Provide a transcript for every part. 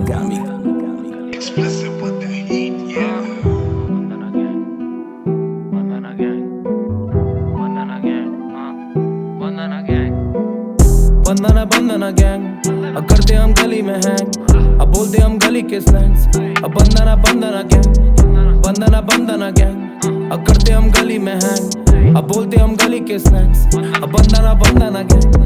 Gami. Explicit with the heat, yeah. Bandana gang, bandana gang, bandana gang, bandana gang. अब करते हम गली में हैंग, अब बोलते हम गली के स्लैंग्स। अब bandana gang, bandana gang. अब करते हम गली में हैंग, अब बोलते हम गली के स्लैंग्स। अब bandana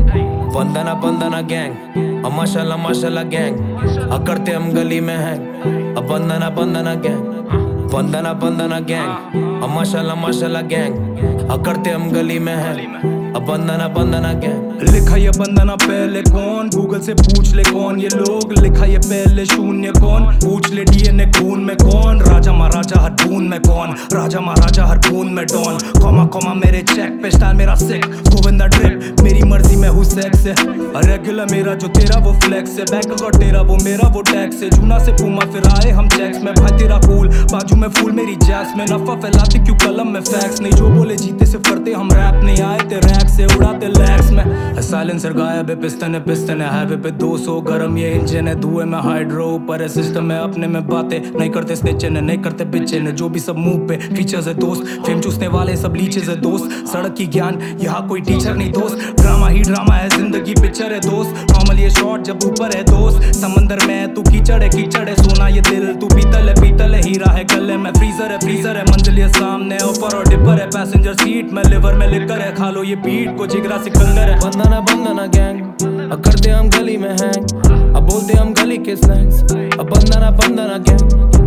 gang, अब माशाल्लाह gang. अब करते हम गली में हैंग, अब bandana gang, bandana gang. अब माशाल्लाह gang. अब करते हम गली में हैंग, अब bandana gang. लिखा ये बंदना पहले कौन, गूगल से पूछ ले कौन ये लोग। लिखा ये पहले शून्य कौन, पूछ ले डीएनए खून में कौन। राजा महाराजा हर बूंद में कौन, राजा महाराजा हर बूंद में डॉन। कॉमा मेरे चेक पे, स्टाइल मेरा सिक, गोविंदा ड्रिप, मेरी मर्जी में हूँ सेक्स है। रेगुलर मेरा जो तेरा वो फ्लेक्स है, बैंक अकाउंट तेरा वो मेरा वो टैक्स है। जूना से पूमा फिर आए हम चेक्स में, भाई तेरा कूल बाजू में फूल मेरी जैस में। नफा फैलाते क्यों कलम में फैक्स नहीं, जो बोले जीते से फरते हम रैप नहीं आए ते रैक से उड़ाते लैक्स में। साइलेंसर गायब है, पिस्टन है हाईवे पे 200 गरम ये इंजन है। धुएं में हाइड्रो ऊपर है सिस्टम है, अपने में बातें नहीं करते स्नेचन है, नहीं करते बिचन है। जो भी सब मुंह पे फीचर्स है दोस्त, फेम चूसने वाले सब लीचेस है दोस्त। सड़क की ज्ञान यहाँ कोई टीचर नहीं दोस्त, ड्रामा ही ड्रामा है जिंदगी पिक्चर है दोस्त। नॉर्मल ये शॉट जब ऊपर है दोस्त, समंदर में तू कीचड़ है सोना ये दिल तू पीतल है हीरा है गले में। फ्रीजर है मंजिल ये सामने, ऊपर और डिपर है पैसेंजर सीट में। लिवर में लिकर है, खा लो ये पीठ को जिगरा सिकंदर है। bandana gang. अब करते हम गली में हैंग, अब बोलते हम गली के स्लैंग्स। अब bandana gang,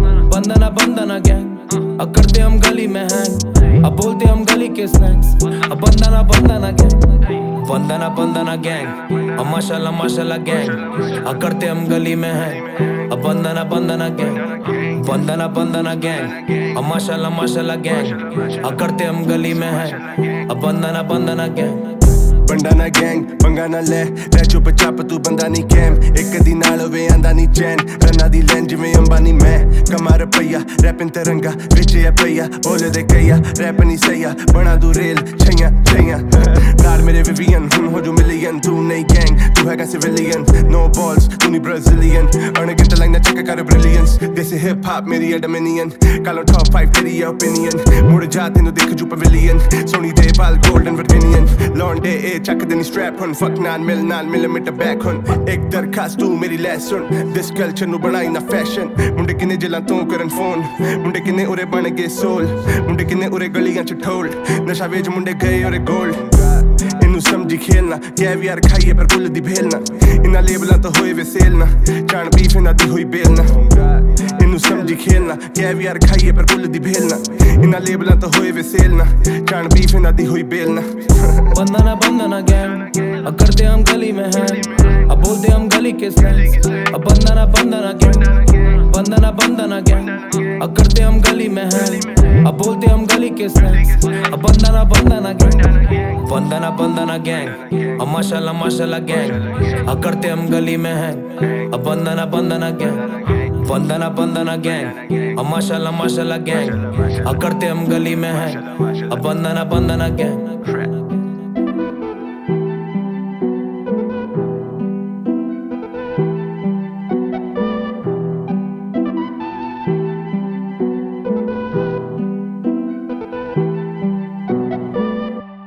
bandana gang. अब करते हम गली में हैंग, अब बोलते हम गली के स्लैंग्स। अब bandana gang, bandana gang. अब माशाल्लाह gang. अब करते हम गली में हैंग, अब bandana gang, bandana gang. अब माशाल्लाह gang. अब करते हम गली में हैंग, अब bandana gang. ਬੰਡਾਨਾ ਗੈਂਗ ਪੰਗਾ ਨਾ ਲੈ ਚੁੱਪ ਚਾਪ ਤੂੰ ਬੰਦਾ ਨਹੀਂ ਕੈਮ। ਇੱਕ ਦੀ ਨਾਲ ਹੋਵੇ ਆਂਦਾ ਨਹੀਂ ਚੈਨ, ਰੰਨਾ ਦੀ ਲੈਨ ਜਿਵੇਂ ਅੰਬਾਨੀ ਮੈਂ। ਕਮਾ ਰੁਪਈਆ ਰੈਪਿੰਗ ਤਿਰੰਗਾ ਵਿੱਚ ਆ ਪਈਆ, ਬੋਲਦੇ ਕਈਆ ਰੈਪ ਨਹੀਂ ਸਈਆ। ਬਣਾ ਦੂ ਰੇਲ ਛਈਆਂ ਨਾਲ ਮੇਰੇ ਵਿਵੀਅਨ, ਹੁਣ ਹੋ ਜੋ ਮਿਲੀਅਨ। ਤੂੰ ਨਹੀਂ ਗੈਂਗ ਤੂੰ ਹੈਗਾ ਸਿਵਿਲੀਅਨ, ਨੋ ਬਾਲਸ ਤੂੰ ਨਹੀਂ ਬ੍ਰਾਜ਼ੀਲੀਅਨ। ਅਣਗਿਣਤ ਲਾਈਨਾਂ ਚੈੱਕ ਕਰ ਬ੍ਰਿਲੀਅੰਸ, ਦੇਸੀ ਹਿਪ ਹੌਪ ਮੇਰੀ ਹੈ ਡੋਮੀਨੀਅਨ। ਕਾਲੋ ਟੌਪ 5 ਤੇਰੀ ਓਪੀਨੀਅਨ, ਮੁੜ ਜਾ ਤੈਨੂੰ ਦੇਖ ਜੂ ਪਵੇਲੀਅਨ। ਸੋਹਣੀ ਦੇ ਵਾਲ ਗੋਲਡਨ ਵਰਜੀਨੀਅਨ, ਲੌਂਡੇ ਚੱਕ ਦੇਣੀ ਸਟ੍ਰੈਪ ਹੁਣ। ਫੱਕ ਨਾਲ ਮਿਲੀਮੀਟਰ ਬੈਕ ਹੁਣ। ਇੱਕ ਦਰਖਾਸਤ ਤੂੰ ਮੇਰੀ ਲੈ ਸੁਣ, ਦਿਸ ਕਲਚਰ ਨੂੰ ਬਣਾਈ ਨਾ ਫੈਸ਼ਨ। ਮੁੰਡੇ ਕਿੰਨੇ ਜੇਲਾਂ ਤੋਂ ਕਰਨ ਫੋਨ, ਮੁੰਡੇ ਕਿੰਨੇ ਉਰੇ ਬਣ ਗਏ ਸੋਲ। ਮੁੰਡੇ ਕਿੰਨੇ ਉਰੇ ਗਲੀਆਂ ਚ ਠੋਲ, ਨਸ਼ਾ ਵੇਚ ਮੁੰਡੇ ਗਏ ਉਰੇ ਗੋਲਡ। ਇਹਨੂੰ ਸਮਝੀ ਖੇਲਣਾ, ਕੈਵੀਆਰ ਖਾਈਏ ਪਰ ਕੁੱਲ ਦੀ ਭੇਲਣਾ। ਇਹਨਾਂ ਲੇਬਲਾਂ ਤੋਂ ਹੋਏ ਵੇ ਸੇਲਣਾ, ਜਾਣ ਬੀਫ ਇਹਨਾਂ ਦੀ ਹੋਈ ਬੇਲਣਾ। ਇਹਨੂੰ ਸਮਝੀ ਖੇਲਣਾ, ਕੈਵੀਆਰ ਖਾਈਏ ਪਰ ਕੁੱਲ ਦੀ ਭੇਲਣਾ। ਇਹਨਾਂ ਲੇਬਲਾਂ ਤੋਂ ਹੋਏ ਵੇ ਸੇਲਣਾ, ਜਾਣ ਬੀਫ ਇਹਨਾਂ ਦੀ ਹੋਈ ਬੇਲਣਾ। bandana gang. अब करते हम गली में हैं, अब बोलते हम गली के स्लैंग्स। अब bandana gang, bandana gang. अब करते हम गली में हैं, अब बोलते हम गली के स्लैंग्स। अब bandana gang, bandana gang. अब माशाल्लाह gang. अब करते हम गली में हैं, अब bandana gang, bandana gang. अब माशाल्लाह gang. अब करते हम गली में हैं, अब bandana gang.